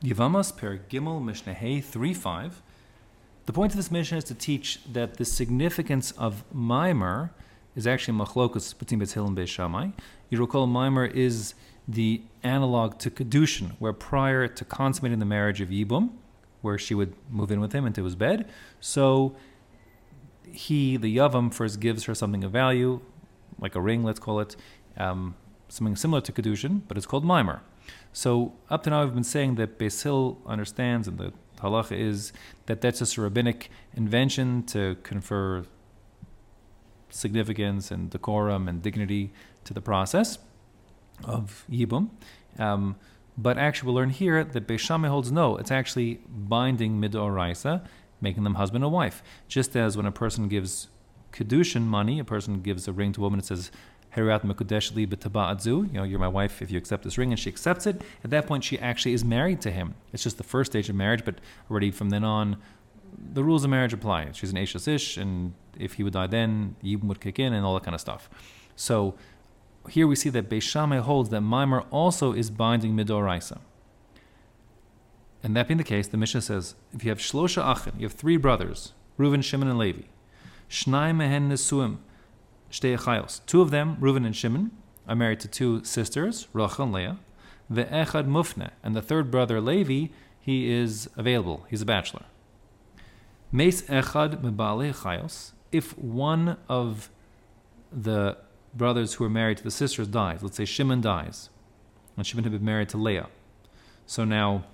Yevamos per Gimel Mishnah Hey 3:5. The point of this Mishnah is to teach that the significance of Maimer is actually machlokus between Beis Hillel and Beis Shammai. You recall Maimer is the analog to Kedushin, where prior to consummating the marriage of Yibum, where she would move in with him into his bed, so he, the Yavam, first gives her something of value, like a ring, let's call it, something similar to Kedushin, but it's called Maimer. So up to now I've been saying that Beis Hillel understands, and the halacha is that that's just a rabbinic invention to confer significance and decorum and dignity to the process of Yibum. But actually we'll learn here that Beis Shammai holds no, it's actually binding midoraisa, making them husband and wife. Just as when a person gives Kedushin money, a person gives a ring to a woman and says, Heriat Mekudesh li b'taba'adzu, you're my wife if you accept this ring, and she accepts it. At that point, she actually is married to him. It's just the first stage of marriage, but already from then on, the rules of marriage apply. She's an Eishes Ish, and if he would die then, Yibum would kick in, and all that kind of stuff. So here we see that Beis Shammai holds that Maimer also is binding midoraisa. And that being the case, the Mishnah says, if you have Shlosha Achin, you have three brothers, Reuven, Shimon, and Levi, Shnai mehen nesuim, Shtei Chayos. Two of them, Reuven and Shimon, are married to two sisters, Rachel and Leah. Ve'echad mufne, and the third brother, Levi, he is available. He's a bachelor. Meis echad mebaalei Chayos. If one of the brothers who are married to the sisters dies, let's say Shimon dies, and Shimon had been married to Leah, so now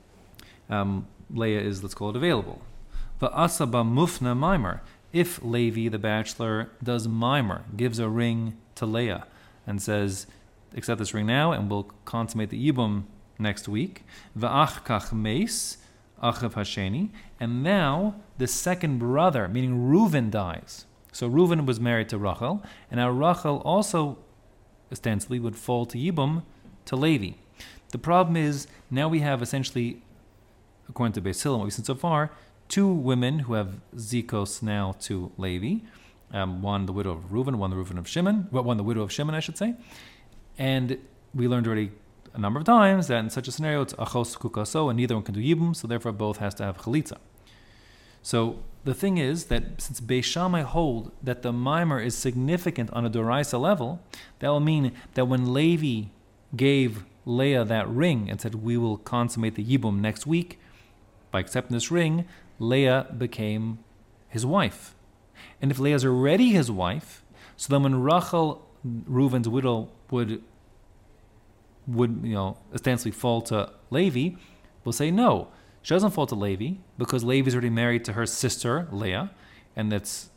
Leah is, let's call it, available. Va'asaba mufne Maimer. If Levi, the bachelor, does Maimer, gives a ring to Leah and says, accept this ring now and we'll consummate the Yibum next week, V'ach kach meis, achav hasheni, and now the second brother, meaning Reuven, dies. So Reuven was married to Rachel, and now Rachel also ostensibly would fall to Yibum to Levi. The problem is, now we have essentially, according to Beis Hillel, what we've seen so far, two women who have zikos now to Levi, one the widow of Reuven, one the widow of Shimon, I should say. And we learned already a number of times that in such a scenario it's achos kukaso, and neither one can do yibum, so therefore both has to have chalitza. So the thing is that since Beis Shammai hold that the Maimer is significant on a doraisa level, that will mean that when Levi gave Leah that ring and said, we will consummate the yibum next week, by accepting this ring, Leah became his wife. And if Leah's already his wife, so then when Rachel, Reuven's widow, would ostensibly fall to Levi, we'll say no. She doesn't fall to Levi because Levi's already married to her sister, Leah, and that's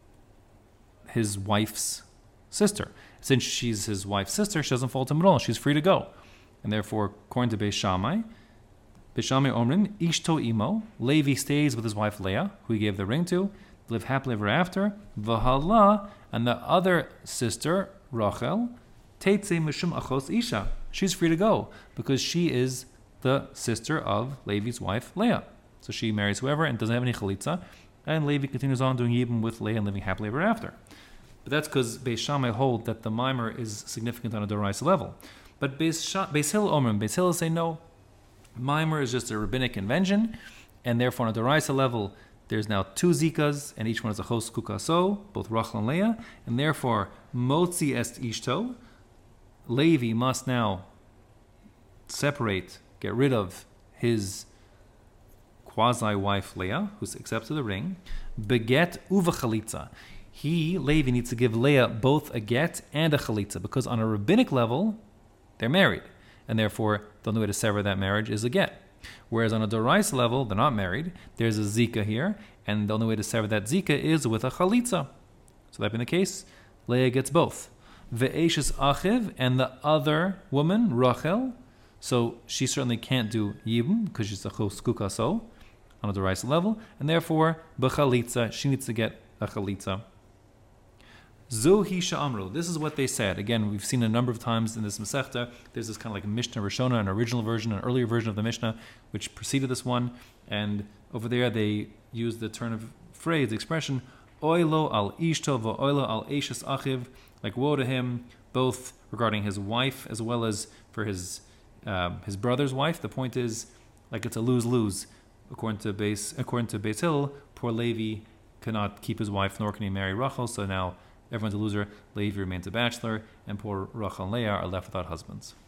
his wife's sister. Since she's his wife's sister, she doesn't fall to him at all. She's free to go. And therefore, according to Beis Shammai Omrin, Ishto Imo, Levi stays with his wife Leah, who he gave the ring to, live happily ever after. V'hala, and the other sister, Rachel, Teitze Mishum Achos Isha. She's free to go, because she is the sister of Levi's wife Leah. So she marries whoever and doesn't have any chalitza, and Levi continues on doing Yibum with Leah and living happily ever after. But that's because Beis Shammai hold that the Maimer is significant on a doraisa level. But Beis Hillel Omrim, Beis Hillel say no. Maimer is just a rabbinic invention, and therefore on a doraisa level, there's now two zikas, and each one is a chos kukaso, both Rachel and Leah, and therefore motzi est ishto, Levi must now separate, get rid of his quasi-wife Leah, who's accepted the ring, beget uva chalitza. Levi, needs to give Leah both a get and a chalitza, because on a rabbinic level, they're married. And therefore, the only way to sever that marriage is a get. Whereas on a doraisa level, they're not married. There's a zika here, and the only way to sever that zika is with a chalitza. So that being the case, Leah gets both. Ve'eshes achiv, and the other woman, Rachel, so she certainly can't do yibum, because she's a chos kukaso on a doraisa level, and therefore, b'chalitza, she needs to get a chalitza. Zohi sha'amru. This is what they said. Again, we've seen a number of times in this Masechta. There's this kind of like a Mishnah Rishona, an original version, an earlier version of the Mishnah, which preceded this one. And over there, they use the turn of phrase, the expression, Oilo al ishto v'oilo al eishes achiv, like woe to him, both regarding his wife as well as for his brother's wife. The point is, Like it's a lose-lose. According to Beis Hillel, poor Levi cannot keep his wife, nor can he marry Rachel, so now everyone's a loser. Levi remains a bachelor, and poor Rachel and Leah are left without husbands.